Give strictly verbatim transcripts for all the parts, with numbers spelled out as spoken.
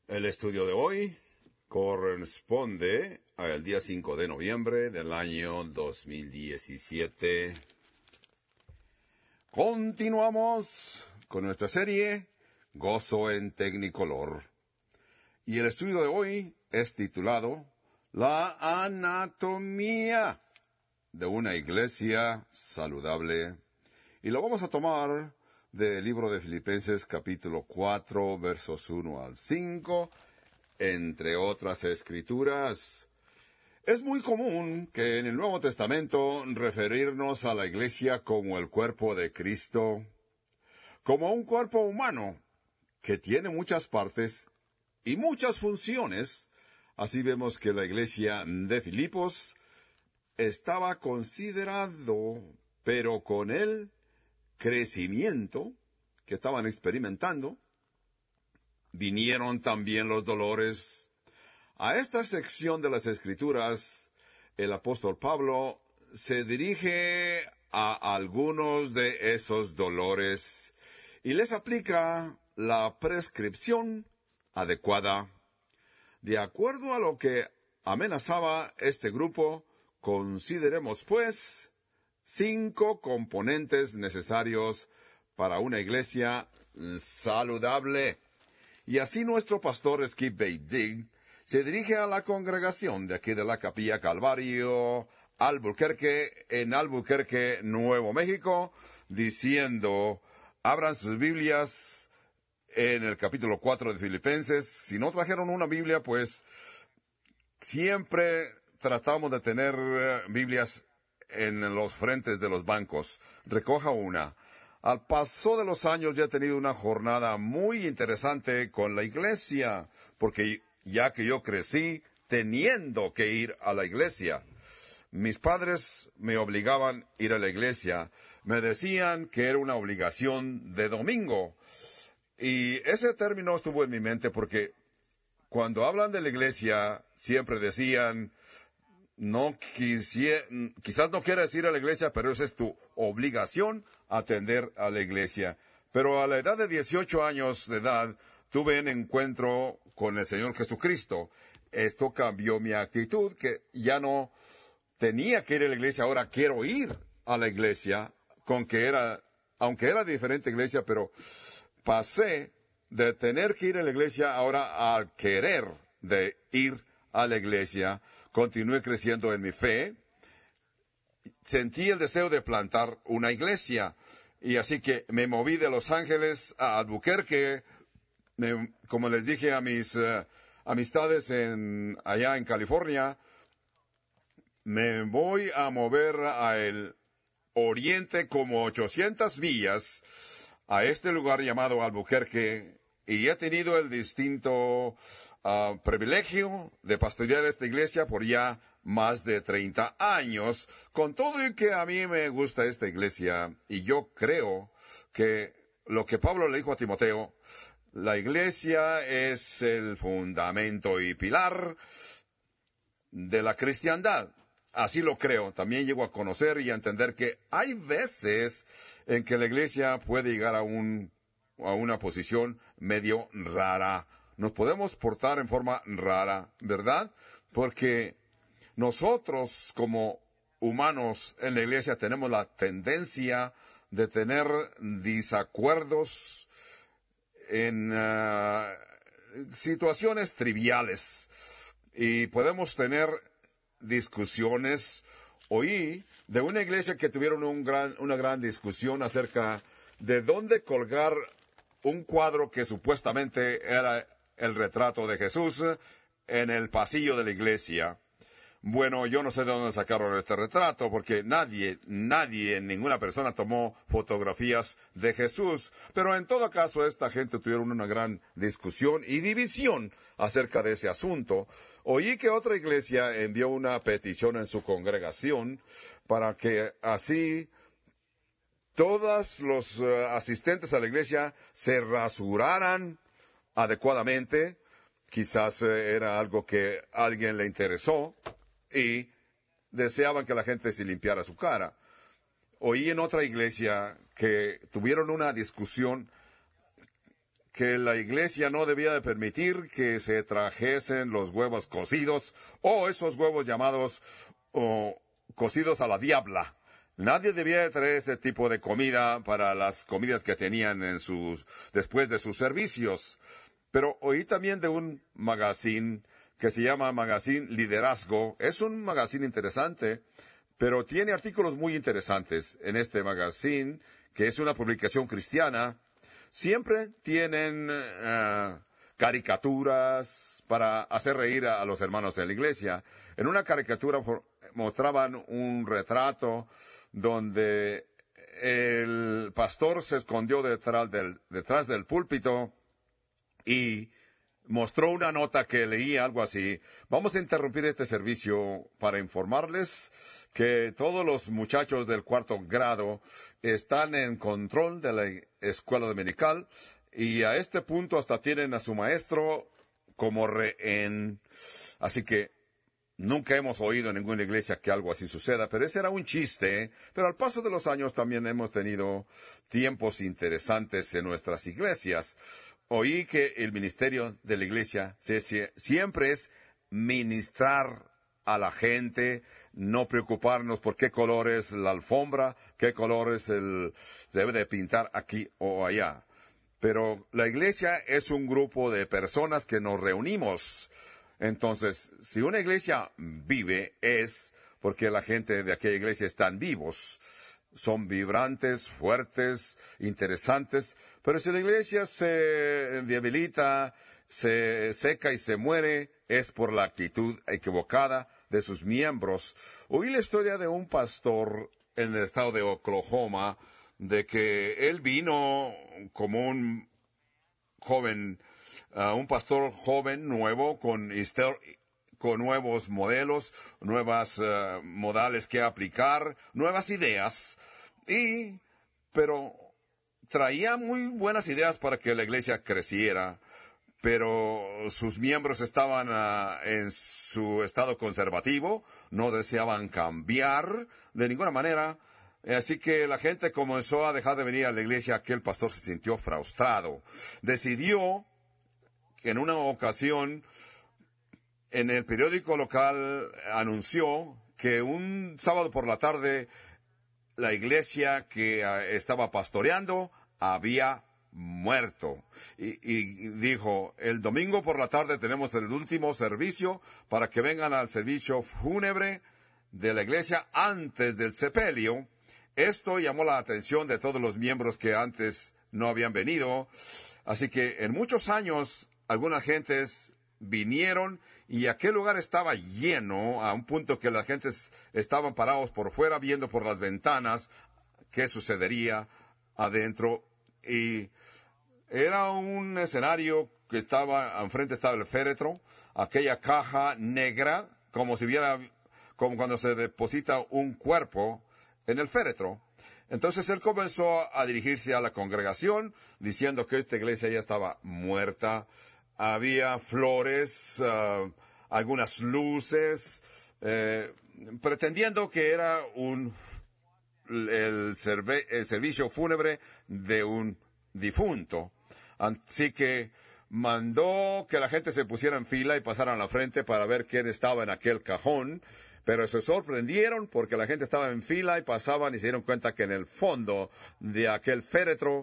El estudio de hoy corresponde al día cinco de noviembre del año dos mil diecisiete. Continuamos con nuestra serie Gozo en Tecnicolor. Y el estudio de hoy es titulado La anatomía de una iglesia saludable. Y lo vamos a tomar del libro de Filipenses capítulo cuatro, versos uno al cinco, entre otras escrituras. Es muy común que en el Nuevo Testamento referirnos a la iglesia como el cuerpo de Cristo, como un cuerpo humano que tiene muchas partes y muchas funciones. Así vemos que la iglesia de Filipos estaba considerado, pero con el crecimiento que estaban experimentando, vinieron también los dolores. A esta sección de las Escrituras, el apóstol Pablo se dirige a algunos de esos dolores y les aplica la prescripción adecuada. De acuerdo a lo que amenazaba este grupo, consideremos pues cinco componentes necesarios para una iglesia saludable. Y así nuestro pastor Skip Beidig se dirige a la congregación de aquí de la Capilla Calvario, Albuquerque, en Albuquerque, Nuevo México, diciendo, abran sus Biblias en el capítulo cuatro de Filipenses. Si no trajeron una Biblia, pues siempre tratamos de tener uh, Biblias en los frentes de los bancos. Recoja una. Al paso de los años ya he tenido una jornada muy interesante con la iglesia, porque ya que yo crecí teniendo que ir a la iglesia. Mis padres me obligaban a ir a la iglesia. Me decían que era una obligación de domingo. Y ese término estuvo en mi mente porque cuando hablan de la iglesia siempre decían, no quisiera, quizás no quieras ir a la iglesia, pero esa es tu obligación, atender a la iglesia. Pero a la edad de dieciocho años de edad, tuve un encuentro con el Señor Jesucristo. Esto cambió mi actitud, que ya no tenía que ir a la iglesia, ahora quiero ir a la iglesia, con que era, aunque era diferente iglesia, pero pasé de tener que ir a la iglesia ahora a querer de ir a la iglesia. Continué creciendo en mi fe, sentí el deseo de plantar una iglesia, y así que me moví de Los Ángeles a Albuquerque, me, como les dije a mis uh, amistades en, allá en California, me voy a mover al oriente como ochocientas millas a este lugar llamado Albuquerque, y he tenido el distinto Uh, privilegio de pastorear esta iglesia por ya más de treinta años, con todo y que a mí me gusta esta iglesia, y yo creo que lo que Pablo le dijo a Timoteo, la iglesia es el fundamento y pilar de la cristiandad. Así lo creo. También llego a conocer y a entender que hay veces en que la iglesia puede llegar a un, a una posición medio rara. Nos podemos portar en forma rara, ¿verdad? Porque nosotros como humanos en la iglesia tenemos la tendencia de tener desacuerdos en uh, situaciones triviales. Y podemos tener discusiones. Oí de una iglesia que tuvieron un gran, una gran discusión acerca de dónde colgar un cuadro que supuestamente era el retrato de Jesús en el pasillo de la iglesia. Bueno, yo no sé de dónde sacaron este retrato, porque nadie, nadie, ninguna persona tomó fotografías de Jesús. Pero en todo caso, esta gente tuvieron una gran discusión y división acerca de ese asunto. Oí que otra iglesia envió una petición en su congregación para que así todos los uh, asistentes a la iglesia se rasuraran adecuadamente. Quizás eh, era algo que a alguien le interesó y deseaban que la gente se limpiara su cara. Oí en otra iglesia que tuvieron una discusión que la iglesia no debía de permitir que se trajesen los huevos cocidos o esos huevos llamados oh, cocidos a la diabla. Nadie debía de traer ese tipo de comida para las comidas que tenían en sus, después de sus servicios. Pero oí también de un magazine que se llama Magazine Liderazgo. Es un magazine interesante, pero tiene artículos muy interesantes. En este magazine, que es una publicación cristiana, siempre tienen uh, caricaturas para hacer reír a, a los hermanos en la iglesia. En una caricatura por, mostraban un retrato donde el pastor se escondió detrás del, detrás del púlpito y mostró una nota que leía algo así: vamos a interrumpir este servicio para informarles que todos los muchachos del cuarto grado están en control de la escuela dominical y a este punto hasta tienen a su maestro como rehén. Así que nunca hemos oído en ninguna iglesia que algo así suceda, pero ese era un chiste. Pero al paso de los años también hemos tenido tiempos interesantes en nuestras iglesias. Oí que el ministerio de la iglesia se, se, siempre es ministrar a la gente, no preocuparnos por qué color es la alfombra, qué color es el, se debe de pintar aquí o allá. Pero la iglesia es un grupo de personas que nos reunimos. Entonces, si una iglesia vive, es porque la gente de aquella iglesia están vivos. Son vibrantes, fuertes, interesantes. Pero si la iglesia se debilita, se seca y se muere, es por la actitud equivocada de sus miembros. Oí la historia de un pastor en el estado de Oklahoma, de que él vino como un joven, uh, un pastor joven, nuevo, con, con nuevos modelos, nuevas uh, modales que aplicar, nuevas ideas, y, pero traía muy buenas ideas para que la iglesia creciera, pero sus miembros estaban uh, en su estado conservativo, no deseaban cambiar de ninguna manera. Así que la gente comenzó a dejar de venir a la iglesia. Aquel pastor se sintió frustrado. Decidió que en una ocasión en el periódico local anunció que un sábado por la tarde la iglesia que uh, estaba pastoreando había muerto. Y, y dijo, el domingo por la tarde tenemos el último servicio para que vengan al servicio fúnebre de la iglesia antes del sepelio. Esto llamó la atención de todos los miembros que antes no habían venido. Así que en muchos años algunas gentes vinieron y aquel lugar estaba lleno a un punto que las gentes estaban parados por fuera viendo por las ventanas qué sucedería adentro. Y era un escenario que estaba, enfrente estaba el féretro, aquella caja negra, como si viera, como cuando se deposita un cuerpo en el féretro. Entonces él comenzó a dirigirse a la congregación, diciendo que esta iglesia ya estaba muerta. Había flores, uh, algunas luces, eh, pretendiendo que era un, el, serve, el servicio fúnebre de un difunto. Así que mandó que la gente se pusiera en fila y pasara a la frente para ver quién estaba en aquel cajón. Pero se sorprendieron porque la gente estaba en fila y pasaban y se dieron cuenta que en el fondo de aquel féretro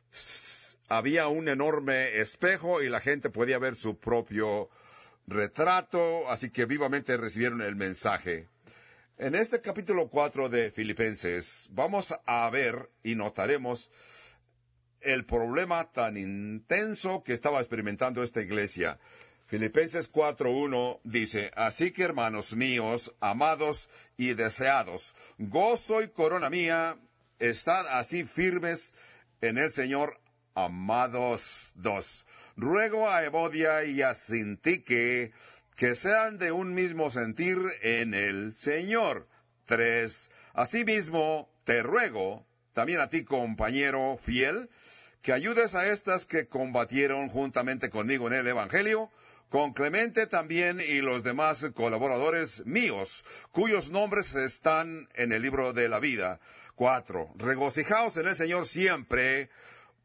había un enorme espejo y la gente podía ver su propio retrato, así que vivamente recibieron el mensaje. En este capítulo cuatro de Filipenses vamos a ver y notaremos el problema tan intenso que estaba experimentando esta iglesia. Filipenses cuatro uno dice, así que hermanos míos, amados y deseados, gozo y corona mía, estad así firmes en el Señor, amados. Dos, ruego a Evodia y a Sintique que sean de un mismo sentir en el Señor. Tres, asimismo te ruego, también a ti compañero fiel, que ayudes a estas que combatieron juntamente conmigo en el Evangelio, con Clemente también y los demás colaboradores míos, cuyos nombres están en el libro de la vida. Cuatro, regocijaos en el Señor siempre.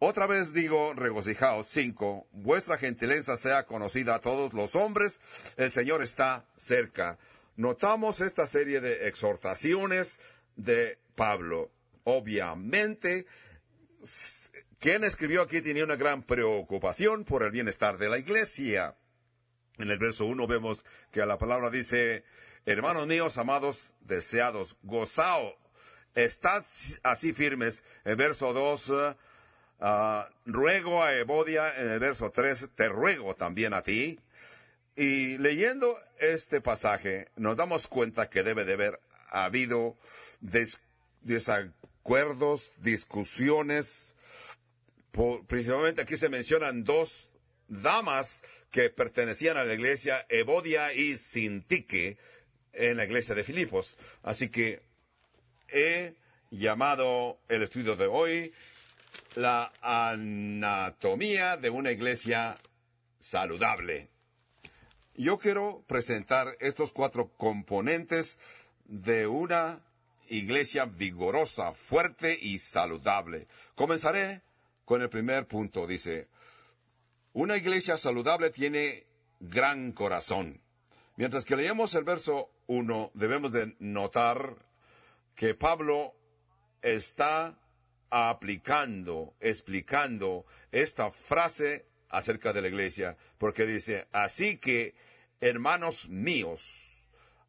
Otra vez digo, regocijaos. Cinco, vuestra gentileza sea conocida a todos los hombres, el Señor está cerca. Notamos esta serie de exhortaciones de Pablo. Obviamente, quien escribió aquí tenía una gran preocupación por el bienestar de la iglesia. En el verso uno vemos que la palabra dice, hermanos míos, amados, deseados, gozaos, estad así firmes. En el verso dos, uh, uh, ruego a Evodia. En el verso tres, te ruego también a ti. Y leyendo este pasaje, nos damos cuenta que debe de haber habido des- desacuerdos, discusiones. Por, principalmente aquí se mencionan dos damas que pertenecían a la iglesia, Evodia y Sintique, en la iglesia de Filipos. Así que he llamado el estudio de hoy la anatomía de una iglesia saludable. Yo quiero presentar estos cuatro componentes de una iglesia vigorosa, fuerte y saludable. Comenzaré con el primer punto. Dice, una iglesia saludable tiene gran corazón. Mientras que leemos el verso uno, debemos de notar que Pablo está aplicando, explicando esta frase acerca de la iglesia, porque dice, así que, hermanos míos,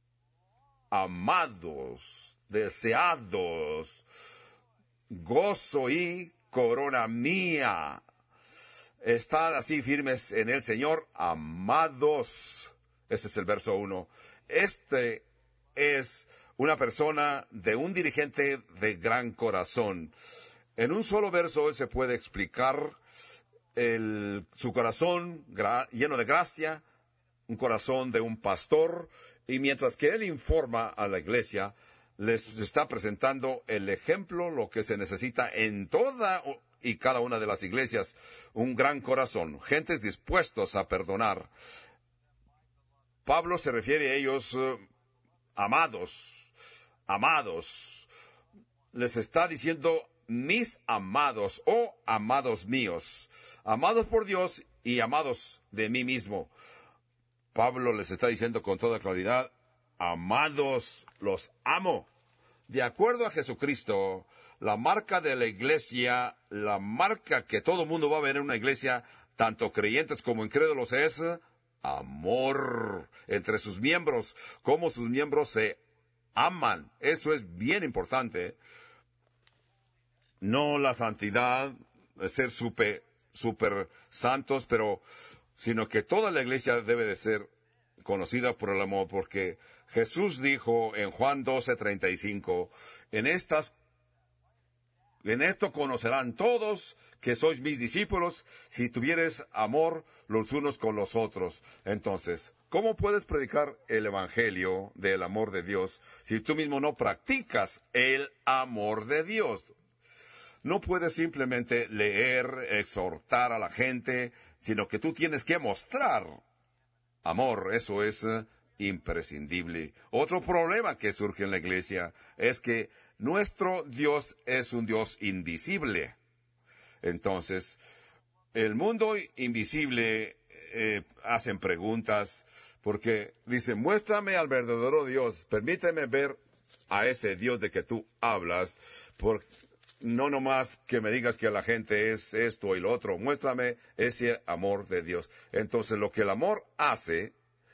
amados, deseados, gozo y corona mía, estad así firmes en el Señor, amados. Ese es el verso uno. Este es una persona de un dirigente de gran corazón. En un solo verso él se puede explicar el, su corazón gra, lleno de gracia, un corazón de un pastor, y mientras que él informa a la iglesia, les está presentando el ejemplo, lo que se necesita en toda y cada una de las iglesias, un gran corazón, gentes dispuestos a perdonar. Pablo se refiere a ellos, uh, amados, amados, les está diciendo mis amados o amados míos, amados por Dios y amados de mí mismo. Pablo les está diciendo con toda claridad, amados, los amo. De acuerdo a Jesucristo, la marca de la iglesia, la marca que todo mundo va a ver en una iglesia, tanto creyentes como incrédulos, es amor entre sus miembros, cómo sus miembros se aman. Eso es bien importante. No la santidad, ser super, super santos, pero sino que toda la iglesia debe de ser conocida por el amor, porque Jesús dijo en Juan doce treinta y cinco, en estas, en esto conocerán todos que sois mis discípulos, si tuvieres amor los unos con los otros. Entonces, ¿cómo puedes predicar el evangelio del amor de Dios si tú mismo no practicas el amor de Dios? No puedes simplemente leer, exhortar a la gente, sino que tú tienes que mostrar amor. Eso es uh, imprescindible. Otro problema que surge en la iglesia es que nuestro Dios es un Dios invisible. Entonces, el mundo invisible eh, hacen preguntas porque dicen, muéstrame al verdadero Dios, permíteme ver a ese Dios de que tú hablas, porque no nomás que me digas que la gente es esto y lo otro. Muéstrame ese amor de Dios. Entonces, lo que el amor hace,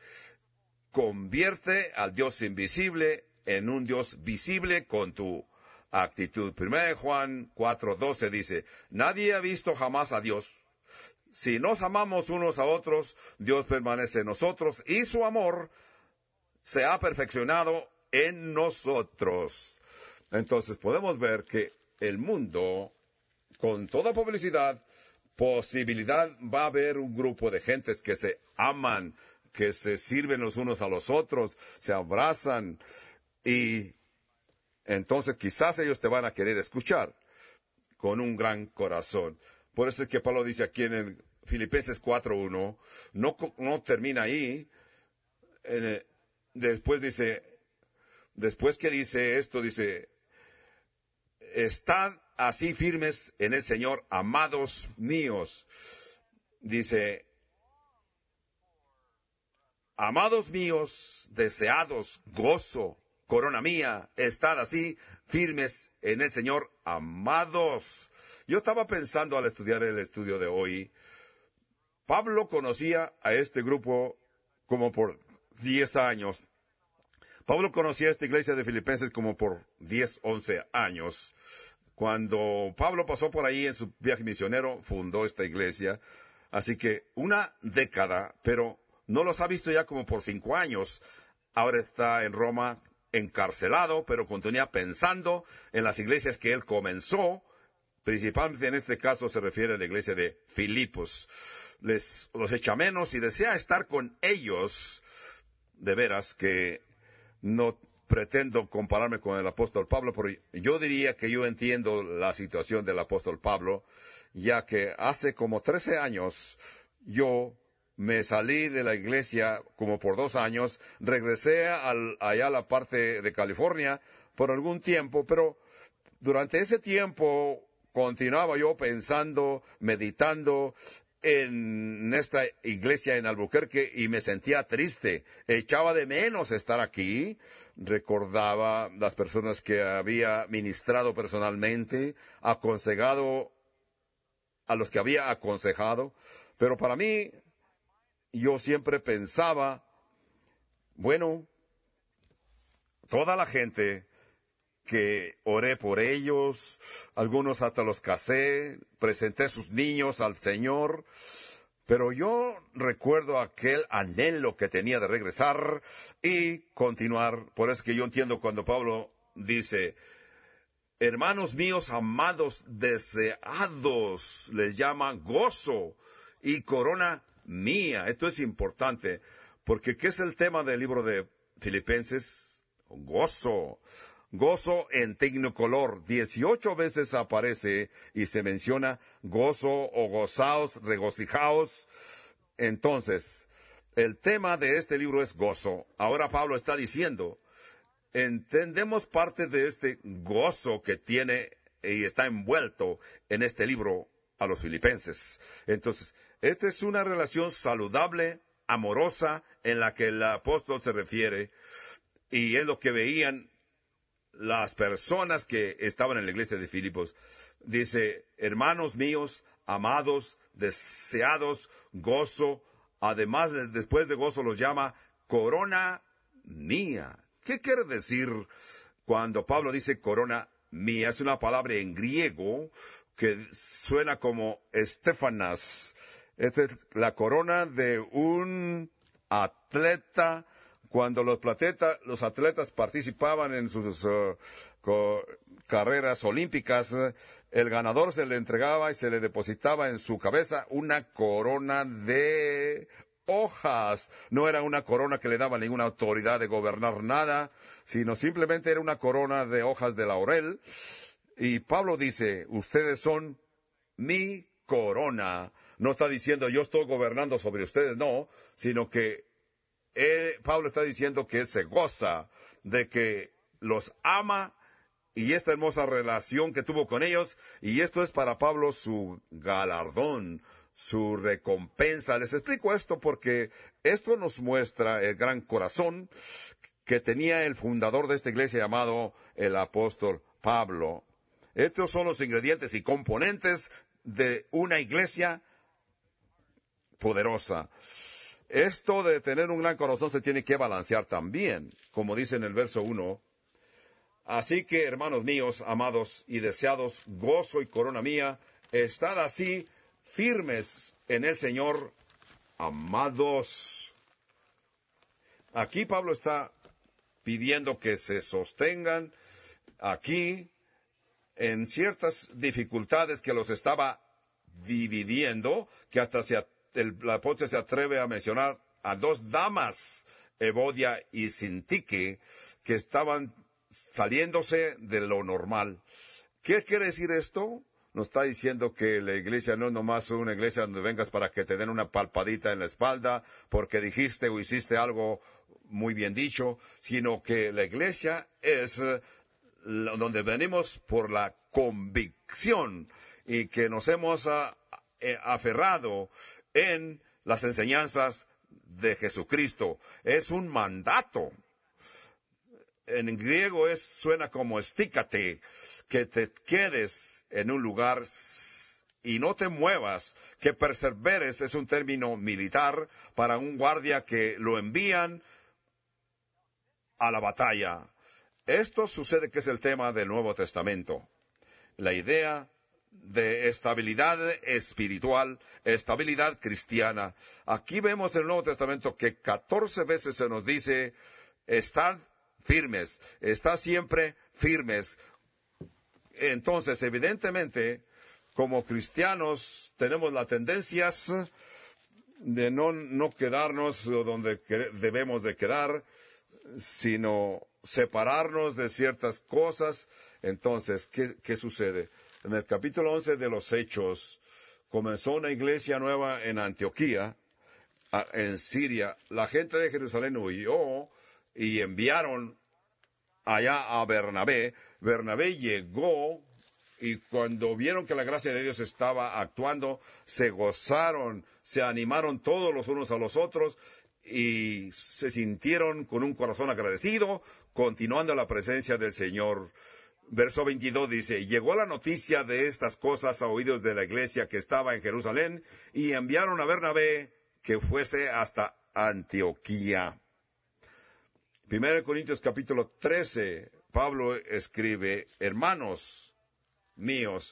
convierte al Dios invisible en un Dios visible con tu actitud. Primera de Juan cuatro doce dice, nadie ha visto jamás a Dios. Si nos amamos unos a otros, Dios permanece en nosotros y su amor se ha perfeccionado en nosotros. Entonces, podemos ver que el mundo, con toda publicidad, posibilidad, va a haber un grupo de gentes que se aman, que se sirven los unos a los otros, se abrazan, y entonces quizás ellos te van a querer escuchar con un gran corazón. Por eso es que Pablo dice aquí en el Filipenses cuatro uno, no, no termina ahí, eh, después dice, después que dice esto, dice, estad así firmes en el Señor, amados míos. Dice, amados míos, deseados, gozo, corona mía, estad así firmes en el Señor, amados. Yo estaba pensando al estudiar el estudio de hoy, Pablo conocía a este grupo como por diez años. Pablo conocía a esta iglesia de Filipenses como por diez, once años. Cuando Pablo pasó por ahí en su viaje misionero, fundó esta iglesia. Así que una década, pero no los ha visto ya como por cinco años. Ahora está en Roma encarcelado, pero continúa pensando en las iglesias que él comenzó. Principalmente en este caso se refiere a la iglesia de Filipos. Les, los echa menos y desea estar con ellos. De veras que no pretendo compararme con el apóstol Pablo, pero yo diría que yo entiendo la situación del apóstol Pablo, ya que hace como trece años yo me salí de la iglesia como por dos años, regresé al, allá a la parte de California por algún tiempo, pero durante ese tiempo continuaba yo pensando, meditando en esta iglesia en Albuquerque y me sentía triste. Echaba de menos estar aquí. Recordaba las personas que había ministrado personalmente, aconsejado a los que había aconsejado. Pero para mí, yo siempre pensaba, bueno, toda la gente que oré por ellos, algunos hasta los casé, presenté sus niños al Señor, pero yo recuerdo aquel anhelo que tenía de regresar y continuar. Por eso que yo entiendo cuando Pablo dice, hermanos míos amados, deseados, les llama gozo y corona mía. Esto es importante, porque ¿qué es el tema del libro de Filipenses? Gozo. Gozo en tecnicolor. Dieciocho veces aparece y se menciona gozo o gozaos, regocijaos. Entonces, el tema de este libro es gozo. Ahora Pablo está diciendo, entendemos parte de este gozo que tiene y está envuelto en este libro a los filipenses. Entonces, esta es una relación saludable, amorosa, en la que el apóstol se refiere, y es lo que veían las personas que estaban en la iglesia de Filipos. Dice, hermanos míos, amados, deseados, gozo. Además, después de gozo los llama corona mía. ¿Qué quiere decir cuando Pablo dice corona mía? Es una palabra en griego que suena como Estefanas. Esta es la corona de un atleta. Cuando los, plateta, los atletas participaban en sus uh, co- carreras olímpicas, uh, el ganador se le entregaba y se le depositaba en su cabeza una corona de hojas. No era una corona que le daba ninguna autoridad de gobernar nada, sino simplemente era una corona de hojas de laurel. Y Pablo dice, ustedes son mi corona. No está diciendo yo estoy gobernando sobre ustedes, no, sino que Eh, Pablo está diciendo que él se goza de que los ama y esta hermosa relación que tuvo con ellos, y esto es para Pablo su galardón, su recompensa. Les explico esto porque esto nos muestra el gran corazón que tenía el fundador de esta iglesia llamado el apóstol Pablo. Estos son los ingredientes y componentes de una iglesia poderosa. Esto de tener un gran corazón se tiene que balancear también, como dice en el verso uno. Así que, hermanos míos, amados y deseados, gozo y corona mía, estad así firmes en el Señor, amados. Aquí Pablo está pidiendo que se sostengan aquí en ciertas dificultades que los estaba dividiendo, que hasta se El, el apóstol se atreve a mencionar a dos damas, Evodia y Sintique, que estaban saliéndose de lo normal. ¿Qué quiere decir esto? Nos está diciendo que la iglesia no es nomás una iglesia donde vengas para que te den una palpadita en la espalda porque dijiste o hiciste algo muy bien dicho, sino que la iglesia es donde venimos por la convicción y que nos hemos uh, aferrado en las enseñanzas de Jesucristo. Es un mandato. En griego es, suena como estícate, que te quedes en un lugar y no te muevas, que perseveres, es un término militar para un guardia que lo envían a la batalla. Esto sucede que es el tema del Nuevo Testamento. La idea de estabilidad espiritual, estabilidad cristiana. Aquí vemos en el Nuevo Testamento que catorce veces se nos dice, estad firmes, estad siempre firmes. Entonces, evidentemente, como cristianos tenemos la tendencia de no, no quedarnos donde debemos de quedar, sino separarnos de ciertas cosas. Entonces, ¿qué, qué sucede? En el capítulo once de los Hechos, comenzó una iglesia nueva en Antioquía, en Siria. La gente de Jerusalén huyó y enviaron allá a Bernabé. Bernabé llegó y cuando vieron que la gracia de Dios estaba actuando, se gozaron, se animaron todos los unos a los otros y se sintieron con un corazón agradecido, continuando la presencia del Señor. Verso veintidós dice, llegó la noticia de estas cosas a oídos de la iglesia que estaba en Jerusalén y enviaron a Bernabé que fuese hasta Antioquía. Primero de Corintios capítulo trece, Pablo escribe, hermanos míos,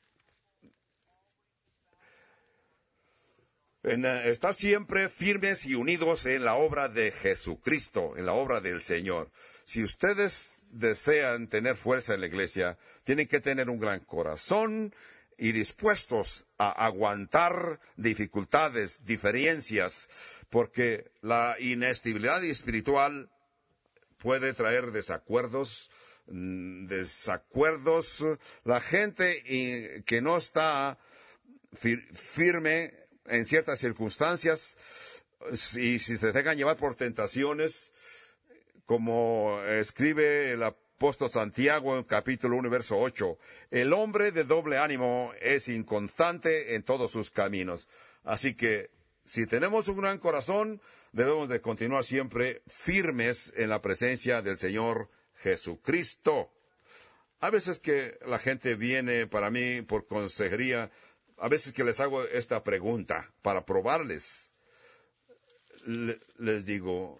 en, uh, estar siempre firmes y unidos en la obra de Jesucristo, en la obra del Señor. Si ustedes desean tener fuerza en la iglesia, tienen que tener un gran corazón y dispuestos a aguantar dificultades, diferencias, porque la inestabilidad espiritual puede traer desacuerdos, desacuerdos. La gente que no está fir- firme en ciertas circunstancias y si se dejan llevar por tentaciones, como escribe el apóstol Santiago en capítulo uno, verso ocho, el hombre de doble ánimo es inconstante en todos sus caminos. Así que si tenemos un gran corazón, debemos de continuar siempre firmes en la presencia del Señor Jesucristo. A veces que la gente viene para mí por consejería, a veces que les hago esta pregunta para probarles. Le, les digo,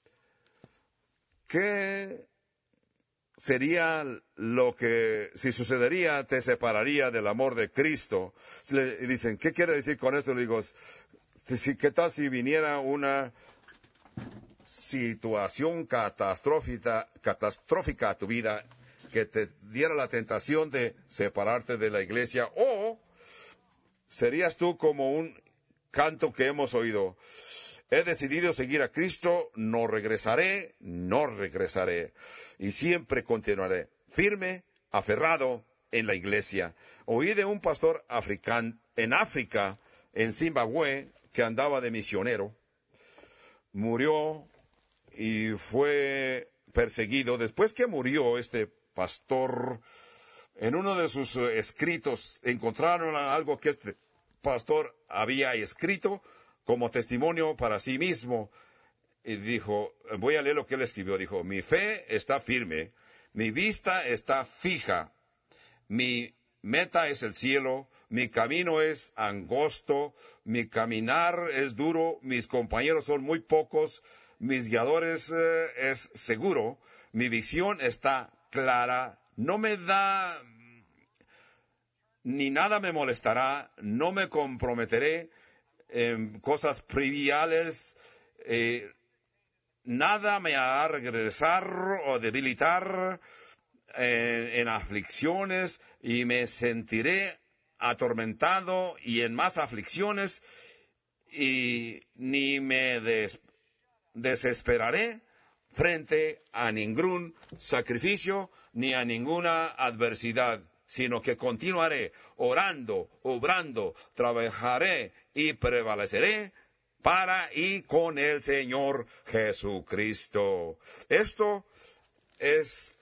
¿qué sería lo que, si sucedería, te separaría del amor de Cristo? Le dicen, ¿qué quiere decir con esto? Le digo, ¿qué tal si viniera una situación catastrófica, catastrófica a tu vida que te diera la tentación de separarte de la iglesia? ¿O serías tú como un canto que hemos oído? He decidido seguir a Cristo, no regresaré, no regresaré. Y siempre continuaré firme, aferrado en la iglesia. Oí de un pastor africano en África, en Zimbabue, que andaba de misionero. Murió y fue perseguido. Después que murió este pastor, en uno de sus escritos encontraron algo que este pastor había escrito como testimonio para sí mismo. Y dijo, voy a leer lo que él escribió. Dijo, mi fe está firme, mi vista está fija, mi meta es el cielo, mi camino es angosto, mi caminar es duro, mis compañeros son muy pocos, mis guiadores eh, es seguro, mi visión está clara, no me da, ni nada me molestará, no me comprometeré en cosas triviales, eh, nada me hará regresar o debilitar en, en aflicciones y me sentiré atormentado y en más aflicciones y ni me des, desesperaré frente a ningún sacrificio ni a ninguna adversidad, sino que continuaré orando, obrando, trabajaré y prevaleceré para y con el Señor Jesucristo. Esto es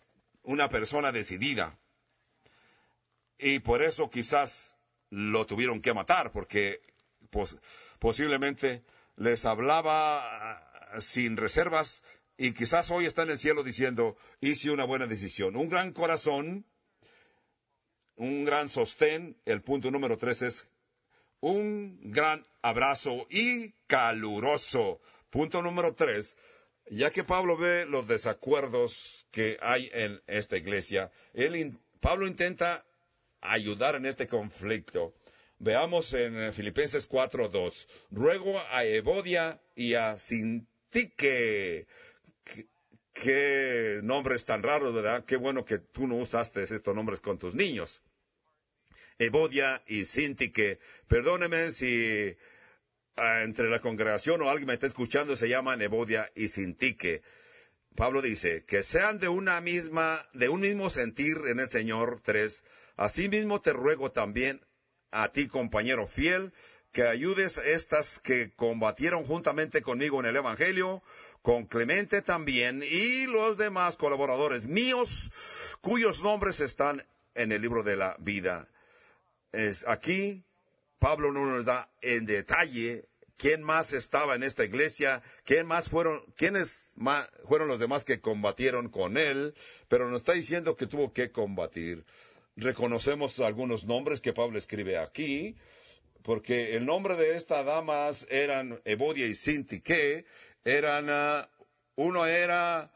una persona decidida. Y por eso quizás lo tuvieron que matar, porque pos- posiblemente les hablaba sin reservas, y quizás hoy está en el cielo diciendo, hice una buena decisión. Un gran corazón, un gran sostén. El punto número tres es un gran abrazo y caluroso. Punto número tres, ya que Pablo ve los desacuerdos que hay en esta iglesia, él in- Pablo intenta ayudar en este conflicto. Veamos en Filipenses cuatro dos. Ruego a Evodia y a Sintique. Qué, qué nombres tan raros, ¿verdad? Qué bueno que tú no usaste estos nombres con tus niños. Evodia y Sintique. Perdóneme si ah, entre la congregación o alguien me está escuchando se llaman Evodia y Sintique. Pablo dice, que sean de una misma, de un mismo sentir en el Señor. Tres. Asimismo te ruego también a ti, compañero fiel, que ayudes a estas que combatieron juntamente conmigo en el Evangelio, con Clemente también, y los demás colaboradores míos, cuyos nombres están en el libro de la vida. Es aquí, Pablo no nos da en detalle quién más estaba en esta iglesia, quién más fueron, quiénes más fueron los demás que combatieron con él, pero nos está diciendo que tuvo que combatir. Reconocemos algunos nombres que Pablo escribe aquí, porque el nombre de estas damas eran Evodia y Sintique, eran, uh, uno era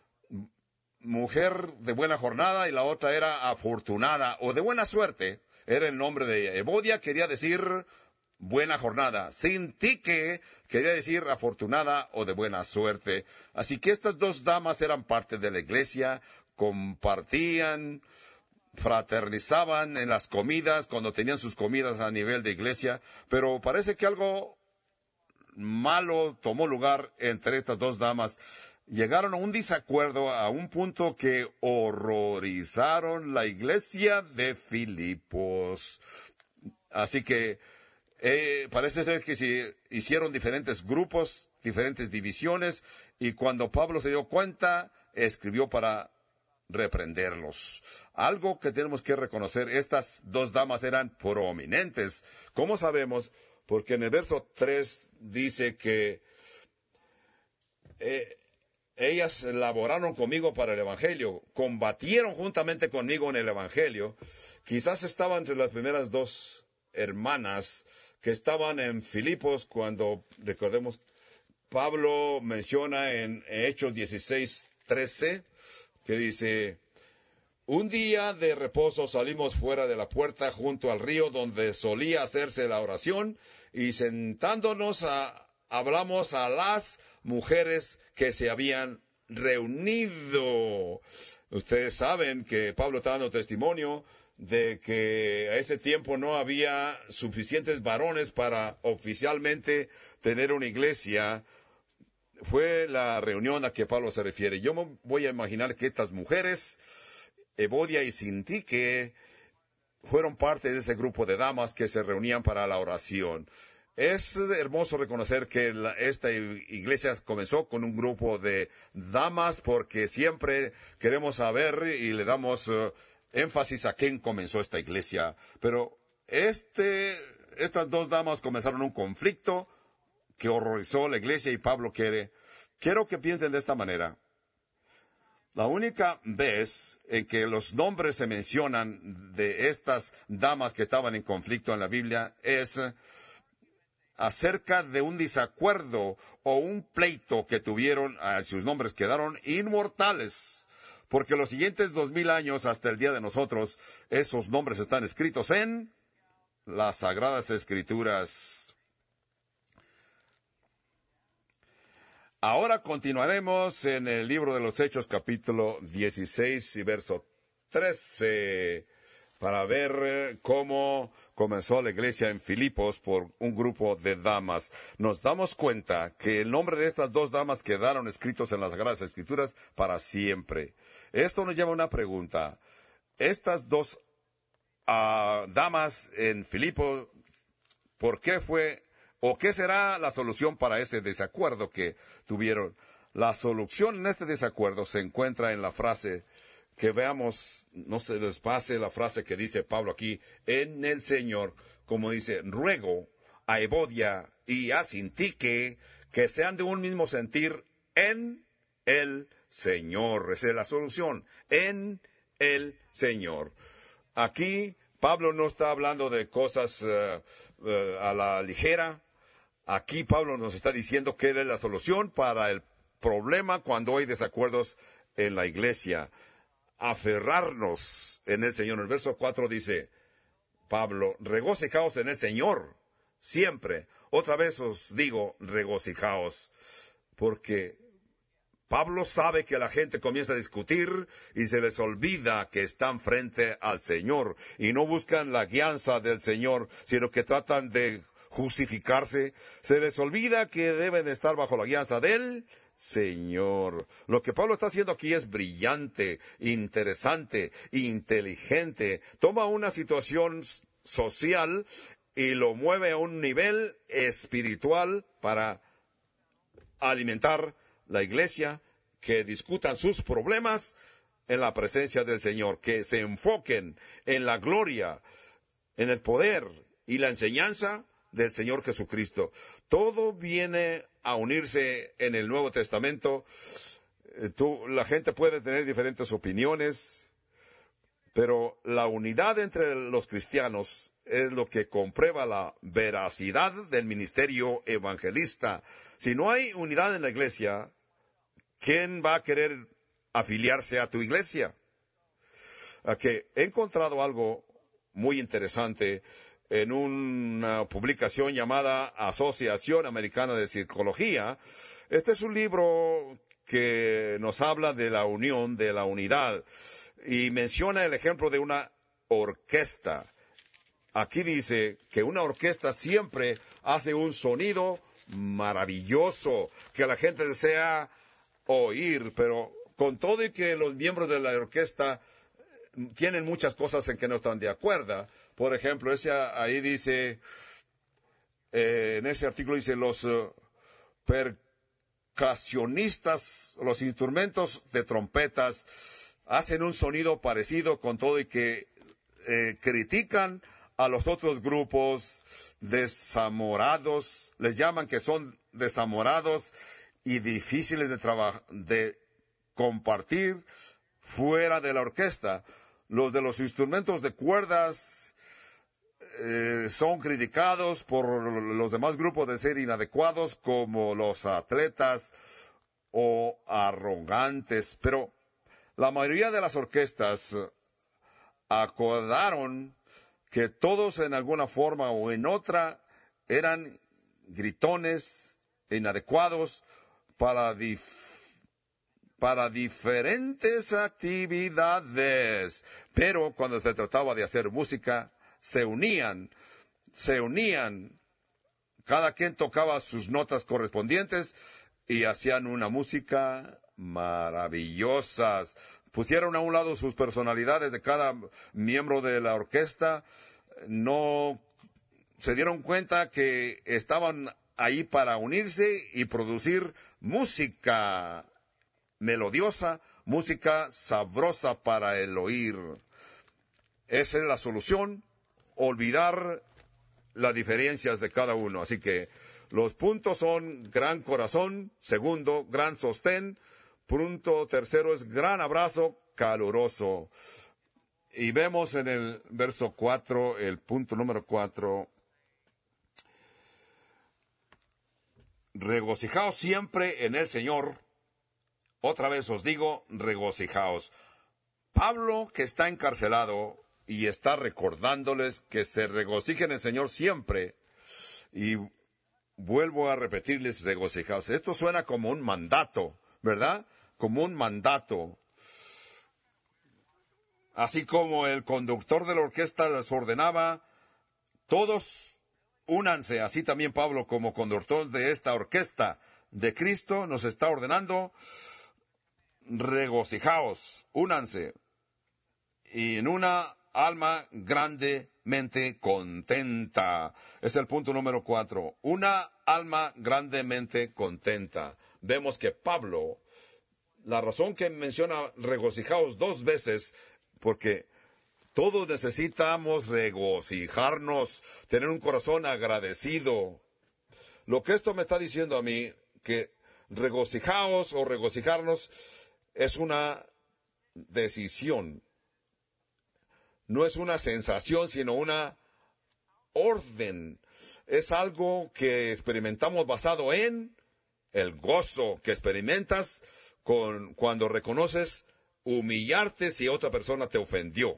mujer de buena jornada y la otra era afortunada o de buena suerte. Era el nombre de Evodia, quería decir buena jornada. Sintique quería decir afortunada o de buena suerte. Así que estas dos damas eran parte de la iglesia, compartían, fraternizaban en las comidas, cuando tenían sus comidas a nivel de iglesia, pero parece que algo malo tomó lugar entre estas dos damas. Llegaron a un desacuerdo a un punto que horrorizaron la iglesia de Filipos. Así que eh, parece ser que se hicieron diferentes grupos, diferentes divisiones, y cuando Pablo se dio cuenta, escribió para reprenderlos. Algo que tenemos que reconocer, estas dos damas eran prominentes. ¿Cómo sabemos? Porque en el verso tres dice que eh, ellas laboraron conmigo para el Evangelio, combatieron juntamente conmigo en el Evangelio. Quizás estaban entre las primeras dos hermanas que estaban en Filipos cuando, recordemos, Pablo menciona en Hechos dieciséis trece, que dice, un día de reposo salimos fuera de la puerta junto al río donde solía hacerse la oración y sentándonos a, hablamos a las mujeres que se habían reunido. Ustedes saben que Pablo está dando testimonio de que a ese tiempo no había suficientes varones para oficialmente tener una iglesia. Fue la reunión a que Pablo se refiere. Yo me voy a imaginar que estas mujeres, Evodia y Sintique, fueron parte de ese grupo de damas que se reunían para la oración. Es hermoso reconocer que la, esta iglesia comenzó con un grupo de damas porque siempre queremos saber y le damos uh, énfasis a quién comenzó esta iglesia. Pero este, estas dos damas comenzaron un conflicto que horrorizó la iglesia y Pablo quiere. Quiero que piensen de esta manera. La única vez en que los nombres se mencionan de estas damas que estaban en conflicto en la Biblia es acerca de un desacuerdo o un pleito que tuvieron, sus nombres quedaron inmortales, porque los siguientes dos mil años hasta el día de nosotros, esos nombres están escritos en las Sagradas Escrituras. Ahora continuaremos en el libro de los Hechos, capítulo dieciséis y verso trece, para ver cómo comenzó la iglesia en Filipos por un grupo de damas. Nos damos cuenta que el nombre de estas dos damas quedaron escritos en las Sagradas Escrituras para siempre. Esto nos lleva a una pregunta. Estas dos uh, damas en Filipos, ¿por qué fue o qué será la solución para ese desacuerdo que tuvieron? La solución en este desacuerdo se encuentra en la frase que veamos, no se les pase la frase que dice Pablo aquí, en el Señor, como dice, ruego a Evodia y a Sintique que sean de un mismo sentir en el Señor. Esa es la solución, en el Señor. Aquí Pablo no está hablando de cosas uh, uh, a la ligera. Aquí Pablo nos está diciendo que es la solución para el problema cuando hay desacuerdos en la iglesia. Aferrarnos en el Señor. El verso cuatro dice, Pablo, regocijaos en el Señor, siempre. Otra vez os digo, regocijaos, porque Pablo sabe que la gente comienza a discutir y se les olvida que están frente al Señor y no buscan la guianza del Señor, sino que tratan de justificarse. Se les olvida que deben estar bajo la guianza del Señor. Lo que Pablo está haciendo aquí es brillante, interesante, inteligente. Toma una situación social y lo mueve a un nivel espiritual para alimentar la iglesia, que discutan sus problemas en la presencia del Señor, que se enfoquen en la gloria, en el poder y la enseñanza del Señor Jesucristo. Todo viene a unirse en el Nuevo Testamento. Tú, la gente puede tener diferentes opiniones, pero la unidad entre los cristianos es lo que comprueba la veracidad del ministerio evangelista. Si no hay unidad en la iglesia, ¿quién va a querer afiliarse a tu iglesia? A que he encontrado algo muy interesante en una publicación llamada Asociación Americana de Psicología. Este es un libro que nos habla de la unión, de la unidad, y menciona el ejemplo de una orquesta. Aquí dice que una orquesta siempre hace un sonido maravilloso, que la gente desea oír, pero con todo y que los miembros de la orquesta tienen muchas cosas en que no están de acuerdo. Por ejemplo, ese ahí dice, eh, en ese artículo dice, los uh, percusionistas, los instrumentos de trompetas, hacen un sonido parecido, con todo y que eh, critican a los otros grupos desamorados, les llaman que son desamorados y difíciles de trabajar, de compartir fuera de la orquesta. Los de los instrumentos de cuerdas eh, son criticados por los demás grupos de ser inadecuados, como los atletas o arrogantes. Pero la mayoría de las orquestas acordaron que todos en alguna forma o en otra eran gritones, inadecuados para dif para diferentes actividades, pero cuando se trataba de hacer música, se unían, se unían, cada quien tocaba sus notas correspondientes y hacían una música maravillosa. Pusieron a un lado sus personalidades de cada miembro de la orquesta, no se dieron cuenta que estaban ahí para unirse y producir música melodiosa, música sabrosa para el oír. Esa es la solución, olvidar las diferencias de cada uno. Así que los puntos son gran corazón, segundo, gran sostén, punto tercero es gran abrazo caluroso. Y vemos en el verso cuatro, el punto número cuatro, regocijaos siempre en el Señor. Otra vez os digo, regocijaos. Pablo, que está encarcelado y está recordándoles que se regocijen en el Señor siempre. Y vuelvo a repetirles, regocijaos. Esto suena como un mandato, ¿verdad? Como un mandato. Así como el conductor de la orquesta les ordenaba, todos únanse. Así también Pablo, como conductor de esta orquesta de Cristo, nos está ordenando, regocijaos, únanse, y en una alma grandemente contenta. Es el punto número cuatro. Una alma grandemente contenta. Vemos que Pablo la razón que menciona regocijaos dos veces, porque todos necesitamos regocijarnos, tener un corazón agradecido. Lo que esto me está diciendo a mí, que regocijaos o regocijarnos es una decisión. No es una sensación, sino una orden. Es algo que experimentamos basado en el gozo que experimentas con, cuando reconoces humillarte si otra persona te ofendió.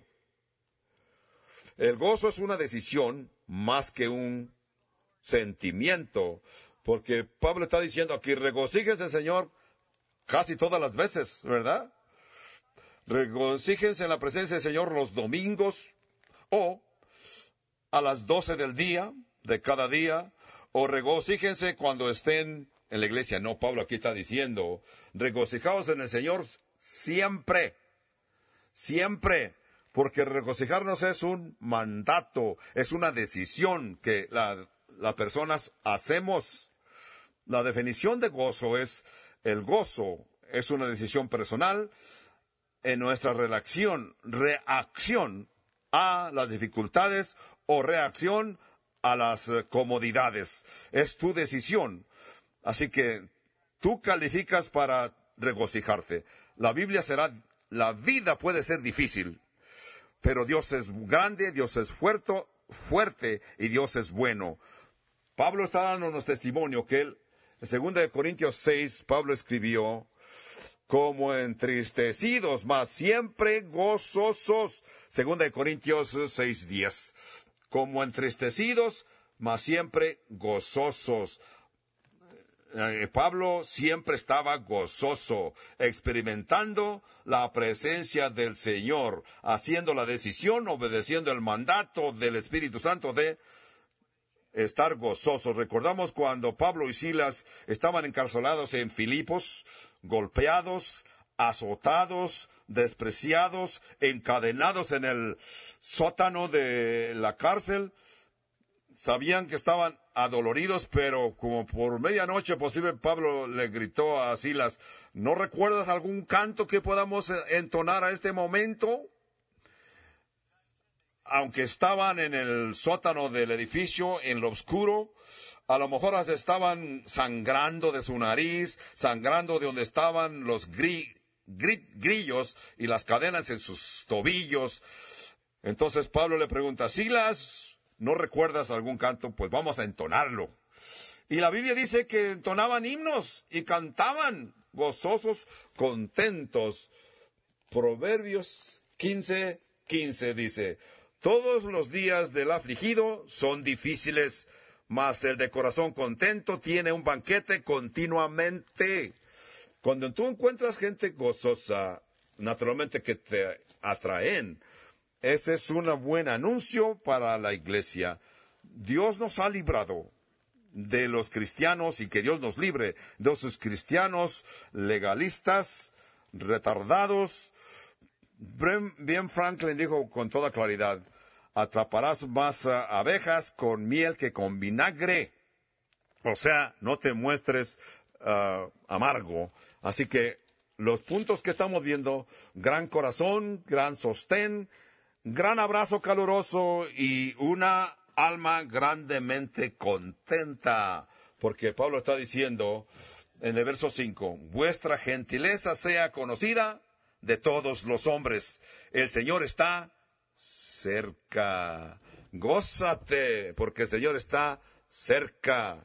El gozo es una decisión más que un sentimiento, porque Pablo está diciendo aquí, regocíjense, Señor, casi todas las veces, ¿verdad? Regocíjense en la presencia del Señor los domingos, o a las doce del día, de cada día, o regocíjense cuando estén en la iglesia. No, Pablo aquí está diciendo, regocijaos en el Señor siempre, siempre, porque regocijarnos es un mandato, es una decisión que la, las personas hacemos. La definición de gozo es, el gozo es una decisión personal en nuestra reacción, reacción a las dificultades o reacción a las comodidades. Es tu decisión. Así que tú calificas para regocijarte. La Biblia será, la vida puede ser difícil, pero Dios es grande, Dios es fuerte, fuerte y Dios es bueno. Pablo está dándonos testimonio que él, en dos Corintios seis, Pablo escribió, como entristecidos, mas siempre gozosos. dos Corintios seis diez. Como entristecidos, mas siempre gozosos. Eh, Pablo siempre estaba gozoso, experimentando la presencia del Señor, haciendo la decisión, obedeciendo el mandato del Espíritu Santo de estar gozosos. Recordamos cuando Pablo y Silas estaban encarcelados en Filipos, golpeados, azotados, despreciados, encadenados en el sótano de la cárcel. Sabían que estaban adoloridos, pero como por medianoche posible, Pablo le gritó a Silas, ¿no recuerdas algún canto que podamos entonar a este momento? Aunque estaban en el sótano del edificio, en lo oscuro, a lo mejor estaban sangrando de su nariz, sangrando de donde estaban los gri, gri, grillos y las cadenas en sus tobillos. Entonces Pablo le pregunta, Silas, ¿no recuerdas algún canto? Pues vamos a entonarlo. Y la Biblia dice que entonaban himnos y cantaban gozosos, contentos. Proverbios quince, quince dice, todos los días del afligido son difíciles, mas el de corazón contento tiene un banquete continuamente. Cuando tú encuentras gente gozosa, naturalmente que te atraen, ese es un buen anuncio para la iglesia. Dios nos ha librado de los cristianos y que Dios nos libre de esos cristianos legalistas, retardados. Ben Franklin dijo con toda claridad, atraparás más uh, abejas con miel que con vinagre. O sea, no te muestres uh, amargo. Así que los puntos que estamos viendo, gran corazón, gran sostén, gran abrazo caluroso y una alma grandemente contenta. Porque Pablo está diciendo en el verso cinco, vuestra gentileza sea conocida de todos los hombres. El Señor está cerca. Gózate, porque el Señor está cerca.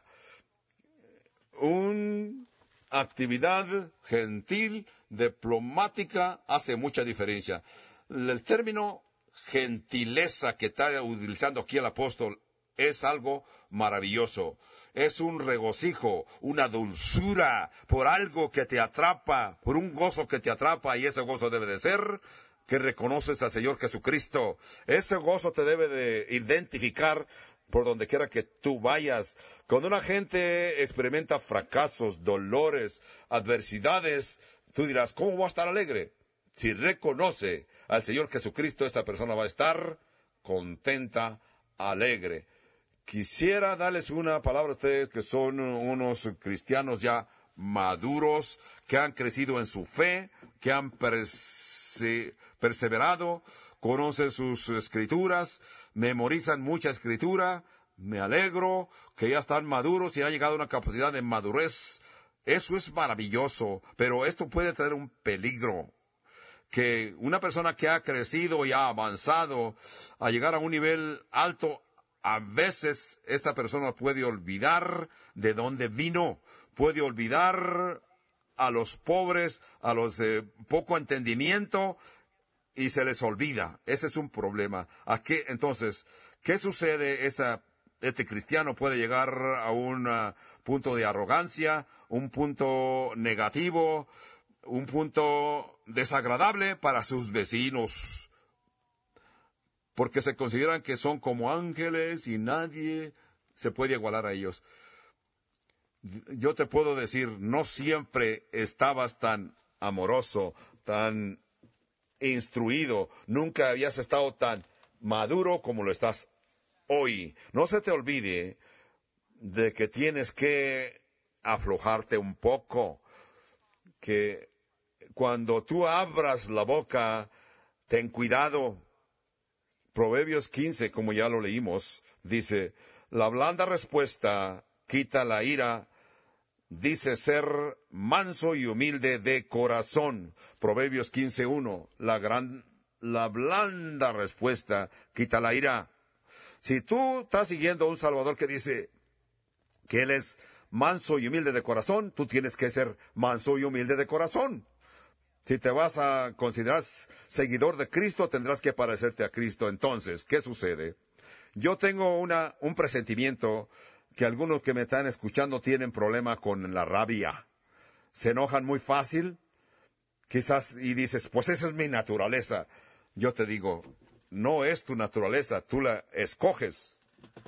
Una actividad gentil, diplomática, hace mucha diferencia. El término gentileza que está utilizando aquí el apóstol es algo maravilloso. Es un regocijo, una dulzura por algo que te atrapa, por un gozo que te atrapa, y ese gozo debe de ser que reconoces al Señor Jesucristo. Ese gozo te debe de identificar por donde quiera que tú vayas. Cuando una gente experimenta fracasos, dolores, adversidades, tú dirás, ¿cómo va a estar alegre? Si reconoce al Señor Jesucristo, esta persona va a estar contenta, alegre. Quisiera darles una palabra a ustedes que son unos cristianos ya maduros, que han crecido en su fe, que han perse- perseverado, conocen sus escrituras, memorizan mucha escritura. Me alegro que ya están maduros y han llegado a una capacidad de madurez. Eso es maravilloso, pero esto puede traer un peligro. Que una persona que ha crecido y ha avanzado a llegar a un nivel alto, a veces esta persona puede olvidar de dónde vino, puede olvidar a los pobres, a los de poco entendimiento, y se les olvida. Ese es un problema. ¿A qué, entonces, qué sucede? Esa, este cristiano puede llegar a un uh, punto de arrogancia, un punto negativo, un punto desagradable para sus vecinos, porque se consideran que son como ángeles y nadie se puede igualar a ellos. Yo te puedo decir, no siempre estabas tan amoroso, tan instruido, nunca habías estado tan maduro como lo estás hoy. No se te olvide de que tienes que aflojarte un poco, que cuando tú abras la boca, ten cuidado. Proverbios quince, como ya lo leímos, dice, la blanda respuesta quita la ira, dice ser manso y humilde de corazón. Proverbios quince uno, la gran, la blanda respuesta quita la ira. Si tú estás siguiendo a un Salvador que dice que Él es manso y humilde de corazón, tú tienes que ser manso y humilde de corazón. Si te vas a considerar seguidor de Cristo, tendrás que parecerte a Cristo. Entonces, ¿qué sucede? Yo tengo una, un presentimiento que algunos que me están escuchando tienen problema con la rabia. Se enojan muy fácil, quizás, y dices, pues esa es mi naturaleza. Yo te digo, no es tu naturaleza, tú la escoges.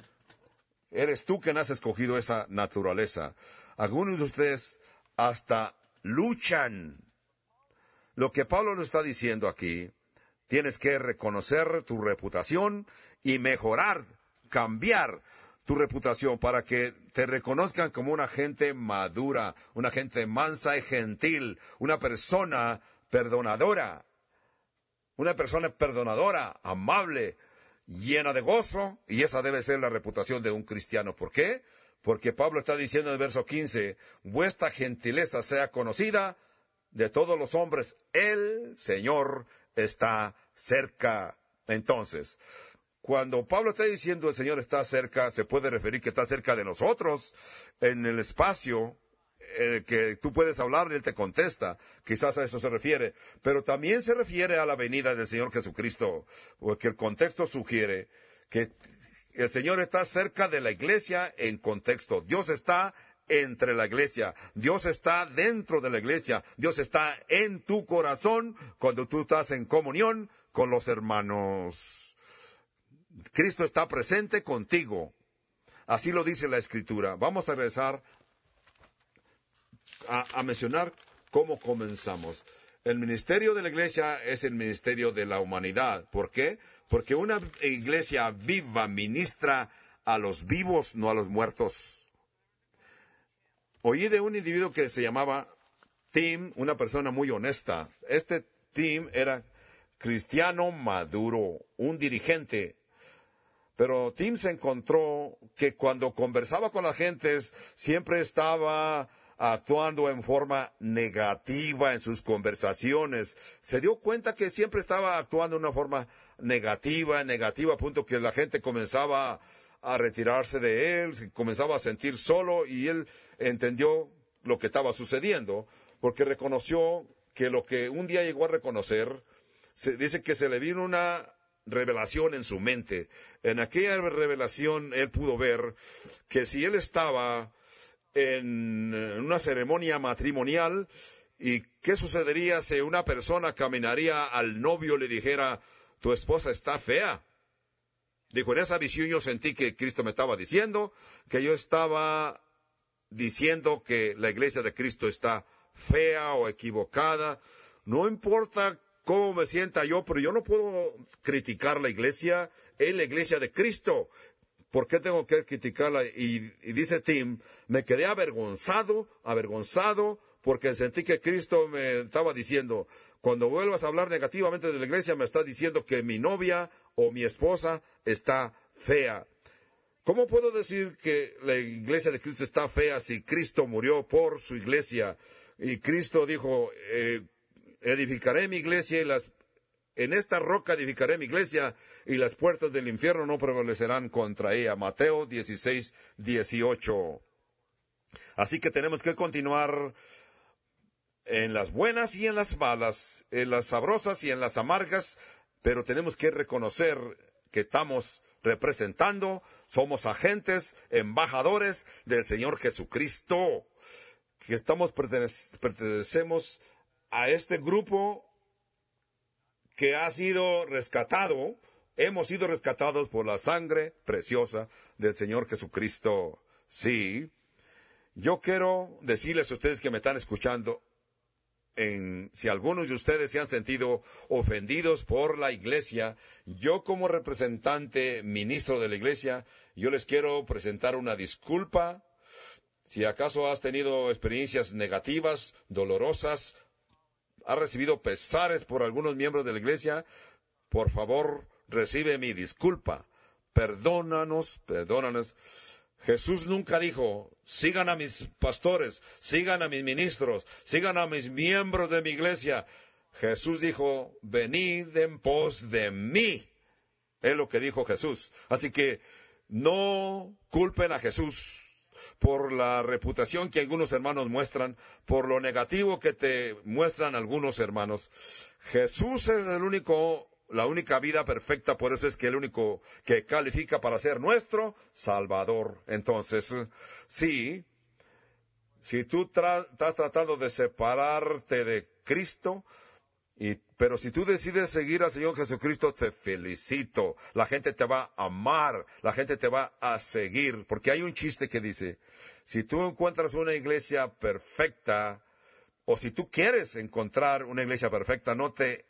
Eres tú quien has escogido esa naturaleza. Algunos de ustedes hasta luchan. Lo que Pablo nos está diciendo aquí, tienes que reconocer tu reputación y mejorar, cambiar tu reputación para que te reconozcan como una gente madura, una gente mansa y gentil, una persona perdonadora, una persona perdonadora, amable, llena de gozo, y esa debe ser la reputación de un cristiano. ¿Por qué? Porque Pablo está diciendo en el verso quince, vuestra gentileza sea conocida de todos los hombres, el Señor está cerca. Entonces, cuando Pablo está diciendo el Señor está cerca, se puede referir que está cerca de nosotros, en el espacio, eh, que tú puedes hablar y Él te contesta. Quizás a eso se refiere. Pero también se refiere a la venida del Señor Jesucristo, porque el contexto sugiere que el Señor está cerca de la iglesia en contexto. Dios está entre la iglesia. Dios está dentro de la iglesia. Dios está en tu corazón cuando tú estás en comunión con los hermanos. Cristo está presente contigo. Así lo dice la Escritura. Vamos a regresar a, a mencionar cómo comenzamos. El ministerio de la iglesia es el ministerio de la humanidad. ¿Por qué? Porque una iglesia viva ministra a los vivos, no a los muertos. Oí de un individuo que se llamaba Tim, una persona muy honesta. Este Tim era cristiano maduro, un dirigente. Pero Tim se encontró que cuando conversaba con las gentes, siempre estaba actuando en forma negativa en sus conversaciones. Se dio cuenta que siempre estaba actuando de una forma negativa, negativa, a punto que la gente comenzaba a retirarse de él, se comenzaba a sentir solo, y él entendió lo que estaba sucediendo, porque reconoció que lo que un día llegó a reconocer, se dice que se le vino una revelación en su mente. En aquella revelación él pudo ver que si él estaba en una ceremonia matrimonial, y qué sucedería si una persona caminaría al novio y le dijera, tu esposa está fea. Dijo, en esa visión yo sentí que Cristo me estaba diciendo que yo estaba diciendo que la iglesia de Cristo está fea o equivocada. No importa cómo me sienta yo, pero yo no puedo criticar la iglesia, es la iglesia de Cristo. ¿Por qué tengo que criticarla? Y, y dice Tim, me quedé avergonzado, avergonzado, porque sentí que Cristo me estaba diciendo, cuando vuelvas a hablar negativamente de la iglesia, me estás diciendo que mi novia o mi esposa está fea. ¿Cómo puedo decir que la iglesia de Cristo está fea si Cristo murió por su iglesia? Y Cristo dijo, eh, edificaré mi iglesia y las, en esta roca edificaré mi iglesia y las puertas del infierno no prevalecerán contra ella. Mateo dieciséis, dieciocho. Así que tenemos que continuar en las buenas y en las malas, en las sabrosas y en las amargas, pero tenemos que reconocer que estamos representando, somos agentes, embajadores del Señor Jesucristo, que estamos pertenece, pertenecemos a este grupo que ha sido rescatado, hemos sido rescatados por la sangre preciosa del Señor Jesucristo. Sí, yo quiero decirles a ustedes que me están escuchando, En, si algunos de ustedes se han sentido ofendidos por la iglesia, yo como representante, ministro de la iglesia, yo les quiero presentar una disculpa. Si acaso has tenido experiencias negativas, dolorosas, has recibido pesares por algunos miembros de la iglesia, por favor, recibe mi disculpa. Perdónanos, perdónanos. Jesús nunca dijo, sigan a mis pastores, sigan a mis ministros, sigan a mis miembros de mi iglesia. Jesús dijo, venid en pos de mí. Es lo que dijo Jesús. Así que no culpen a Jesús por la reputación que algunos hermanos muestran, por lo negativo que te muestran algunos hermanos. Jesús es el único La única vida perfecta, por eso es que el único que califica para ser nuestro Salvador. Entonces, sí, si tú tra- estás tratando de separarte de Cristo, y, pero si tú decides seguir al Señor Jesucristo, te felicito. La gente te va a amar, la gente te va a seguir, porque hay un chiste que dice, si tú encuentras una iglesia perfecta, o si tú quieres encontrar una iglesia perfecta, no te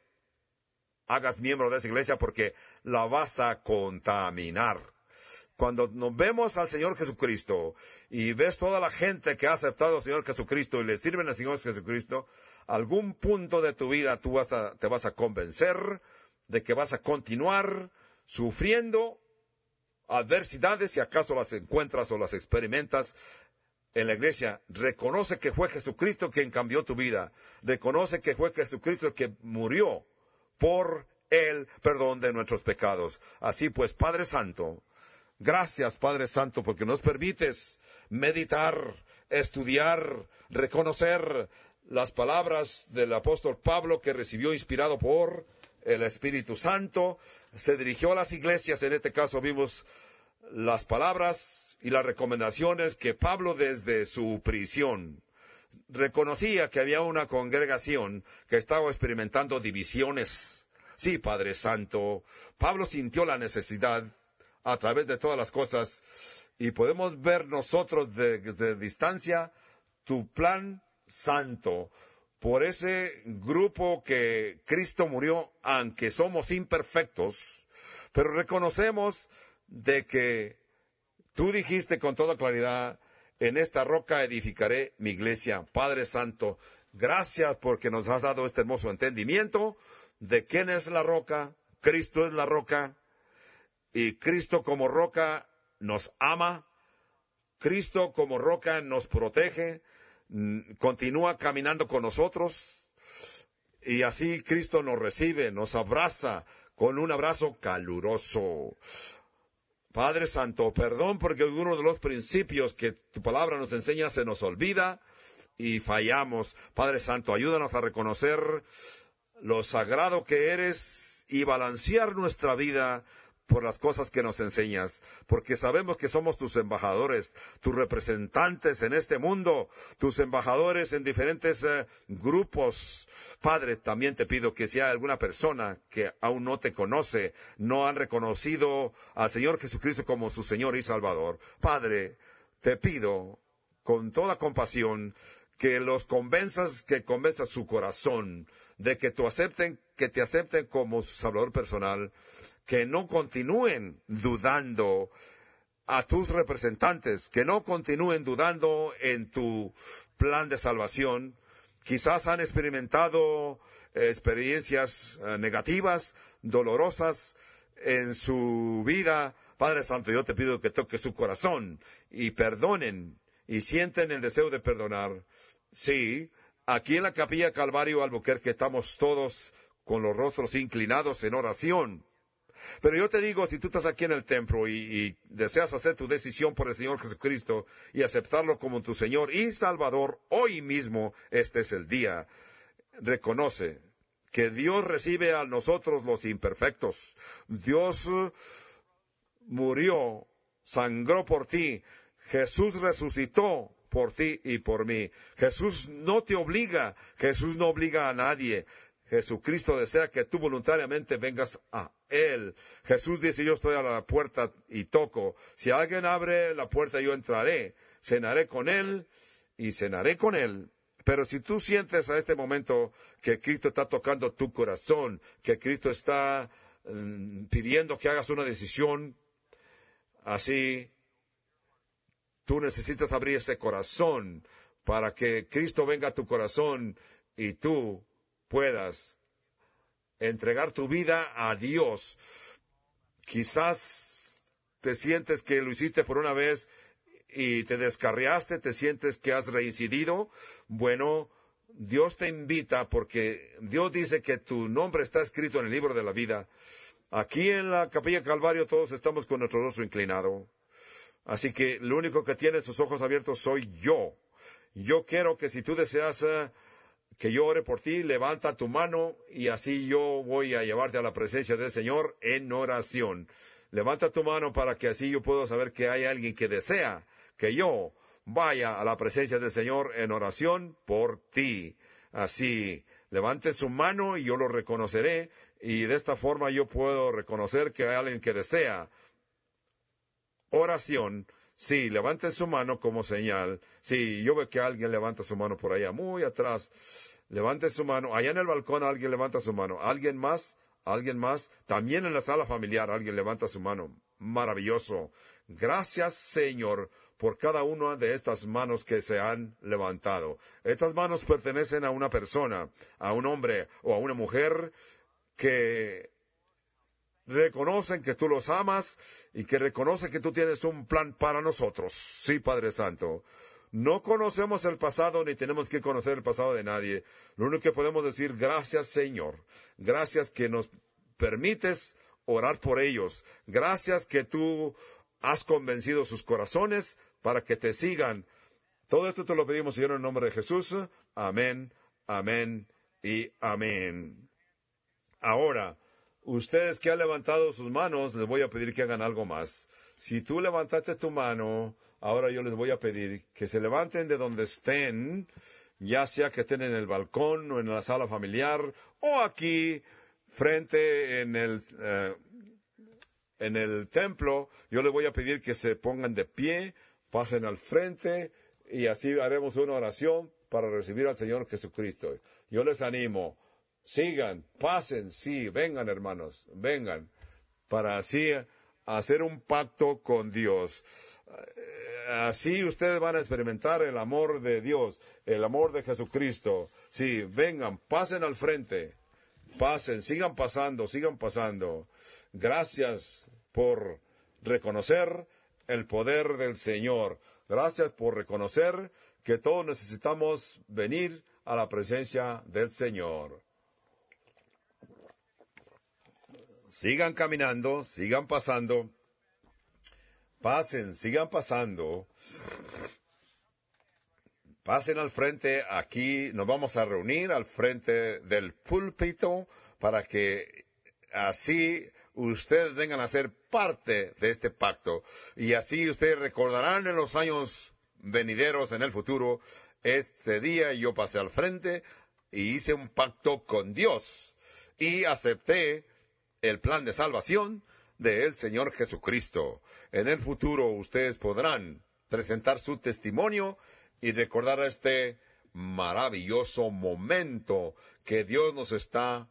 hagas miembro de esa iglesia porque la vas a contaminar. Cuando nos vemos al Señor Jesucristo y ves toda la gente que ha aceptado al Señor Jesucristo y le sirven al Señor Jesucristo, algún punto de tu vida tú vas a, te vas a convencer de que vas a continuar sufriendo adversidades si acaso las encuentras o las experimentas en la iglesia. Reconoce que fue Jesucristo quien cambió tu vida. Reconoce que fue Jesucristo quien murió por el perdón de nuestros pecados. Así pues, Padre Santo, gracias, Padre Santo, porque nos permites meditar, estudiar, reconocer las palabras del apóstol Pablo que recibió inspirado por el Espíritu Santo. Se dirigió a las iglesias, en este caso vimos las palabras y las recomendaciones que Pablo desde su prisión reconocía que había una congregación que estaba experimentando divisiones. Sí, Padre Santo, Pablo sintió la necesidad a través de todas las cosas y podemos ver nosotros desde distancia tu plan santo por ese grupo que Cristo murió, aunque somos imperfectos, pero reconocemos de que tú dijiste con toda claridad, en esta roca edificaré mi iglesia. Padre Santo, gracias porque nos has dado este hermoso entendimiento de quién es la roca. Cristo es la roca. Y Cristo como roca nos ama. Cristo como roca nos protege. Continúa caminando con nosotros. Y así Cristo nos recibe, nos abraza con un abrazo caluroso. Padre Santo, perdón porque algunos de los principios que tu palabra nos enseña se nos olvida y fallamos. Padre Santo, ayúdanos a reconocer lo sagrado que eres y balancear nuestra vida por las cosas que nos enseñas, porque sabemos que somos tus embajadores, tus representantes en este mundo, tus embajadores en diferentes eh, grupos. Padre, también te pido que si hay alguna persona que aún no te conoce, no han reconocido al Señor Jesucristo como su Señor y Salvador, Padre, te pido con toda compasión que los convenzas, que convenzas su corazón de que te acepten, que te acepten como su Salvador personal, que no continúen dudando a tus representantes que no continúen dudando en tu plan de salvación. Quizás han experimentado eh, experiencias eh, negativas, dolorosas en su vida. Padre Santo, yo te pido que toques su corazón y perdonen y sienten el deseo de perdonar. Sí, aquí en la Capilla Calvario Albuquerque estamos todos con los rostros inclinados en oración. Pero yo te digo, si tú estás aquí en el templo y, y deseas hacer tu decisión por el Señor Jesucristo y aceptarlo como tu Señor y Salvador, hoy mismo este es el día. Reconoce que Dios recibe a nosotros los imperfectos. Dios murió, sangró por ti. Jesús resucitó por ti y por mí. Jesús no te obliga, Jesús no obliga a nadie. Jesucristo desea que tú voluntariamente vengas a Él. Jesús dice, yo estoy a la puerta y toco. Si alguien abre la puerta, yo entraré. Cenaré con Él y cenaré con Él. Pero si tú sientes a este momento que Cristo está tocando tu corazón, que Cristo está mm, pidiendo que hagas una decisión, así, tú necesitas abrir ese corazón para que Cristo venga a tu corazón y tú puedas entregar tu vida a Dios. Quizás te sientes que lo hiciste por una vez y te descarriaste, te sientes que has reincidido. Bueno, Dios te invita porque Dios dice que tu nombre está escrito en el libro de la vida. Aquí en la Capilla Calvario todos estamos con nuestro rostro inclinado. Así que lo único que tiene sus ojos abiertos soy yo. Yo quiero que si tú deseas uh, que yo ore por ti, levanta tu mano y así yo voy a llevarte a la presencia del Señor en oración. Levanta tu mano para que así yo pueda saber que hay alguien que desea que yo vaya a la presencia del Señor en oración por ti. Así, levanten su mano y yo lo reconoceré y de esta forma yo puedo reconocer que hay alguien que desea oración. Sí, levanten su mano como señal. Sí, yo veo que alguien levanta su mano por allá, muy atrás. Levanten su mano. Allá en el balcón alguien levanta su mano. ¿Alguien más? ¿Alguien más? También en la sala familiar alguien levanta su mano. Maravilloso. Gracias, Señor, por cada una de estas manos que se han levantado. Estas manos pertenecen a una persona, a un hombre o a una mujer que reconocen que tú los amas y que reconocen que tú tienes un plan para nosotros. Sí, Padre Santo. No conocemos el pasado ni tenemos que conocer el pasado de nadie. Lo único que podemos decir, gracias, Señor. Gracias que nos permites orar por ellos. Gracias que tú has convencido sus corazones para que te sigan. Todo esto te lo pedimos, Señor, en el nombre de Jesús. Amén, amén y amén. Ahora, ustedes que han levantado sus manos, les voy a pedir que hagan algo más. Si tú levantaste tu mano, ahora yo les voy a pedir que se levanten de donde estén, ya sea que estén en el balcón o en la sala familiar, o aquí, frente en el, eh, en el templo. Yo les voy a pedir que se pongan de pie, pasen al frente, y así haremos una oración para recibir al Señor Jesucristo. Yo les animo. Sigan, pasen, sí, vengan hermanos, vengan, para así hacer un pacto con Dios. Así ustedes van a experimentar el amor de Dios, el amor de Jesucristo. Sí, vengan, pasen al frente, pasen, sigan pasando, sigan pasando. Gracias por reconocer el poder del Señor. Gracias por reconocer que todos necesitamos venir a la presencia del Señor. Sigan caminando, sigan pasando, pasen, sigan pasando, pasen al frente. Aquí nos vamos a reunir al frente del púlpito para que así ustedes vengan a ser parte de este pacto y así ustedes recordarán en los años venideros, en el futuro, este día yo pasé al frente y hice un pacto con Dios y acepté el plan de salvación del Señor Jesucristo. En el futuro ustedes podrán presentar su testimonio y recordar este maravilloso momento que Dios nos está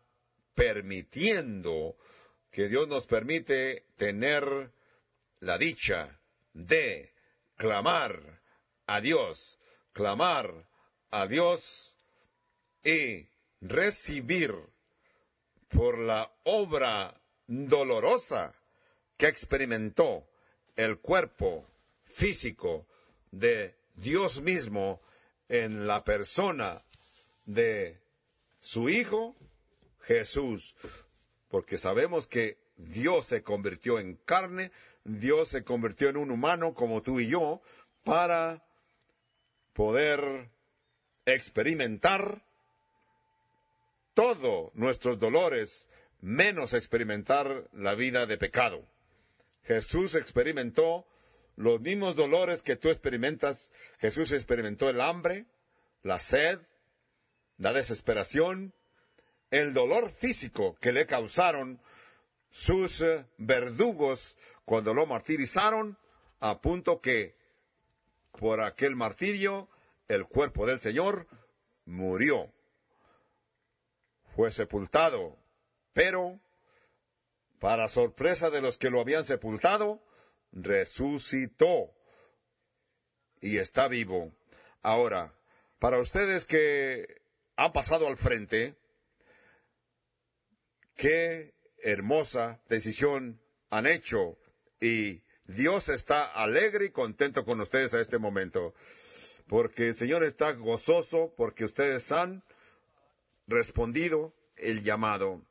permitiendo, que Dios nos permite tener la dicha de clamar a Dios, clamar a Dios y recibir por la obra dolorosa que experimentó el cuerpo físico de Dios mismo en la persona de su Hijo Jesús, porque sabemos que Dios se convirtió en carne, Dios se convirtió en un humano como tú y yo, para poder experimentar todos nuestros dolores, menos experimentar la vida de pecado. Jesús experimentó los mismos dolores que tú experimentas. Jesús experimentó el hambre, la sed, la desesperación, el dolor físico que le causaron sus eh, verdugos cuando lo martirizaron, a punto que por aquel martirio el cuerpo del Señor murió. Fue sepultado, pero para sorpresa de los que lo habían sepultado, resucitó y está vivo. Ahora, para ustedes que han pasado al frente, qué hermosa decisión han hecho, y Dios está alegre y contento con ustedes a este momento, porque el Señor está gozoso porque ustedes han respondido el llamado.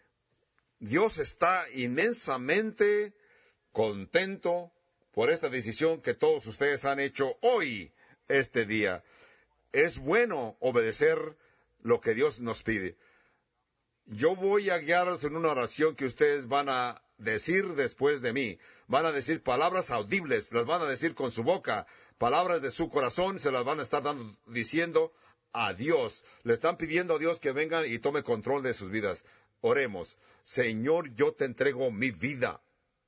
Dios está inmensamente contento por esta decisión que todos ustedes han hecho hoy, este día. Es bueno obedecer lo que Dios nos pide. Yo voy a guiarlos en una oración que ustedes van a decir después de mí. Van a decir palabras audibles, las van a decir con su boca. Palabras de su corazón se las van a estar dando, diciendo a Dios. Le están pidiendo a Dios que venga y tome control de sus vidas. Oremos. Señor, yo te entrego mi vida.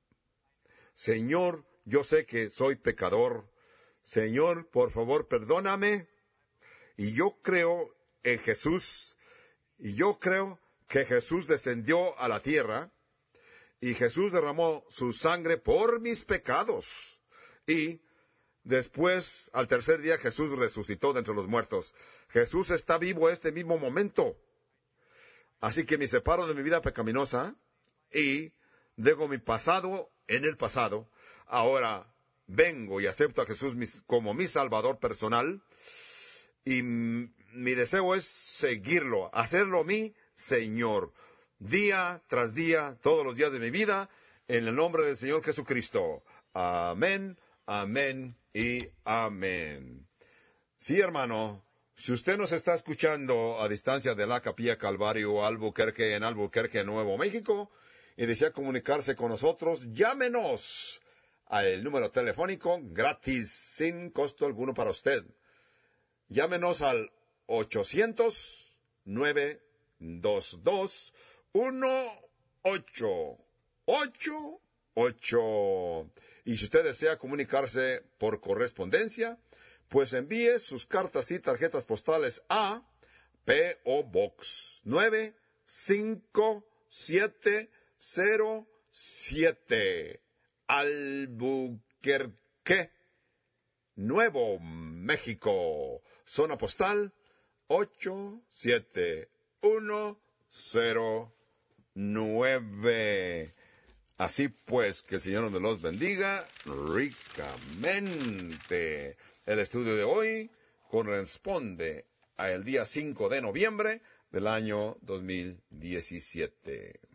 Señor, yo sé que soy pecador. Señor, por favor, perdóname. Y yo creo en Jesús. Y yo creo que Jesús descendió a la tierra. Y Jesús derramó su sangre por mis pecados. Y después, al tercer día, Jesús resucitó de entre los muertos. Jesús está vivo en este mismo momento. Así que me separo de mi vida pecaminosa y dejo mi pasado en el pasado. Ahora vengo y acepto a Jesús como mi Salvador personal. Y mi deseo es seguirlo, hacerlo mi Señor, día tras día, todos los días de mi vida, en el nombre del Señor Jesucristo. Amén, amén y amén. Sí, hermano, si usted nos está escuchando a distancia de la Capilla Calvario Albuquerque, en Albuquerque, Nuevo México, y desea comunicarse con nosotros, llámenos al número telefónico gratis, sin costo alguno para usted. Llámenos al ochocientos, nueve dos dos, uno ocho ocho ocho. Y si usted desea comunicarse por correspondencia, pues envíe sus cartas y tarjetas postales a P O Box nueve cinco siete cero siete, Albuquerque, Nuevo México, zona postal ocho siete uno cero nueve. Así pues, que el Señor nos los bendiga ricamente. El estudio de hoy corresponde al día cinco de noviembre del año dos mil diecisiete.